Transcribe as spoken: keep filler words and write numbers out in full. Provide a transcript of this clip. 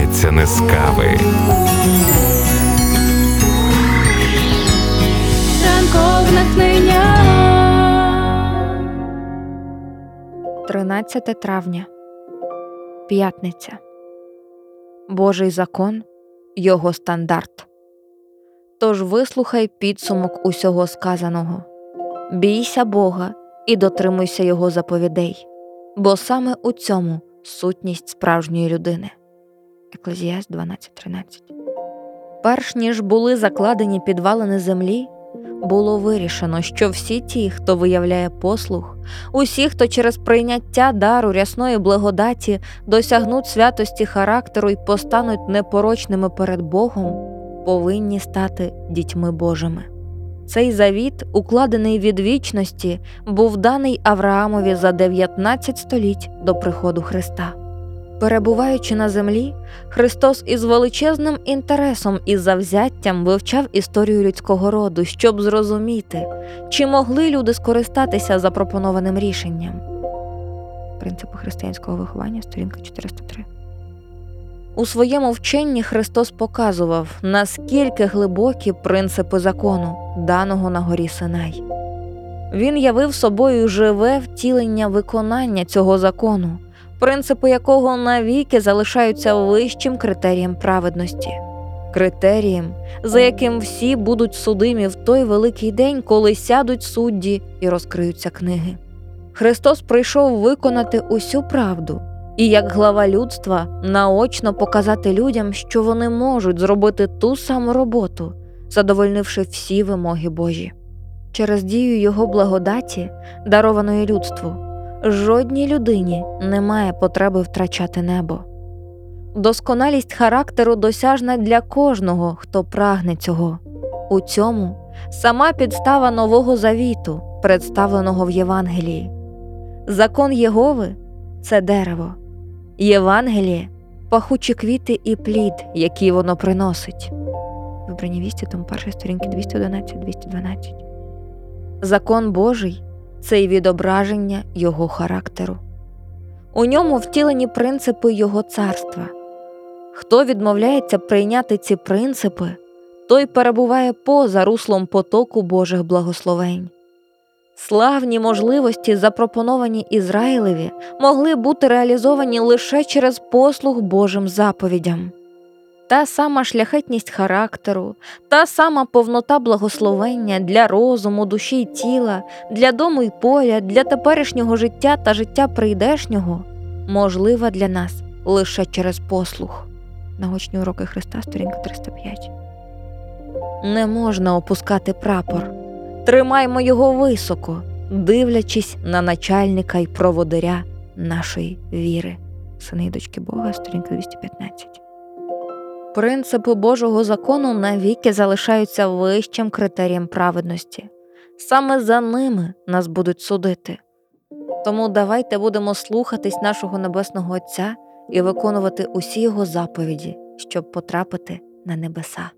починається не з кави. Ранкове натхнення. тринадцяте травня. П'ятниця. Божий закон – його стандарт. Тож вислухай підсумок усього сказаного. Бійся Бога і дотримуйся Його заповідей, бо саме у цьому сутність справжньої людини. Еклезіаст дванадцять тринадцять. Перш ніж були закладені підвалини землі, було вирішено, що всі ті, хто виявляє послух, усі, хто через прийняття дару рясної благодаті досягнуть святості характеру і постануть непорочними перед Богом, повинні стати дітьми Божими. Цей завіт, укладений від вічності, був даний Авраамові за дев'ятнадцять століть до приходу Христа. Перебуваючи на землі, Христос із величезним інтересом і завзяттям вивчав історію людського роду, щоб зрозуміти, чи могли люди скористатися запропонованим рішенням. Принципи християнського виховання, сторінка чотириста три. У своєму вченні Христос показував, наскільки глибокі принципи закону, даного на горі Синай. Він явив собою живе втілення виконання цього закону, принципи якого навіки залишаються вищим критерієм праведності. Критерієм, за яким всі будуть судимі в той великий день, коли сядуть судді і розкриються книги. Христос прийшов виконати усю правду і, як глава людства, наочно показати людям, що вони можуть зробити ту саму роботу, задовольнивши всі вимоги Божі. Через дію Його благодаті, дарованої людству, жодній людині немає потреби втрачати небо. Досконалість характеру досяжна для кожного, хто прагне цього. У цьому сама підстава Нового Завіту, представленого в Євангелії. Закон Єгови – це дерево. Євангеліє – пахучі квіти і плід, який воно приносить. Вибрані вісті, том першої, сторінки двісті одинадцять двісті дванадцять. Закон Божий – це й відображення Його характеру. У ньому втілені принципи Його царства. Хто відмовляється прийняти ці принципи, той перебуває поза руслом потоку Божих благословень. Славні можливості, запропоновані Ізраїлеві, могли бути реалізовані лише через послух Божим заповідям. Та сама шляхетність характеру, та сама повнота благословення для розуму, душі й тіла, для дому й поля, для теперішнього життя та життя прийдешнього можлива для нас лише через послух. Наочні уроки Христа, сторінка триста п'ять. Не можна опускати прапор. Тримаймо його високо, дивлячись на начальника й проводиря нашої віри. Сини й дочки Бога, сторінка двісті п'ятнадцять. Принципи Божого закону навіки залишаються вищим критерієм праведності. Саме за ними нас будуть судити. Тому давайте будемо слухатись нашого Небесного Отця і виконувати усі Його заповіді, щоб потрапити на небеса.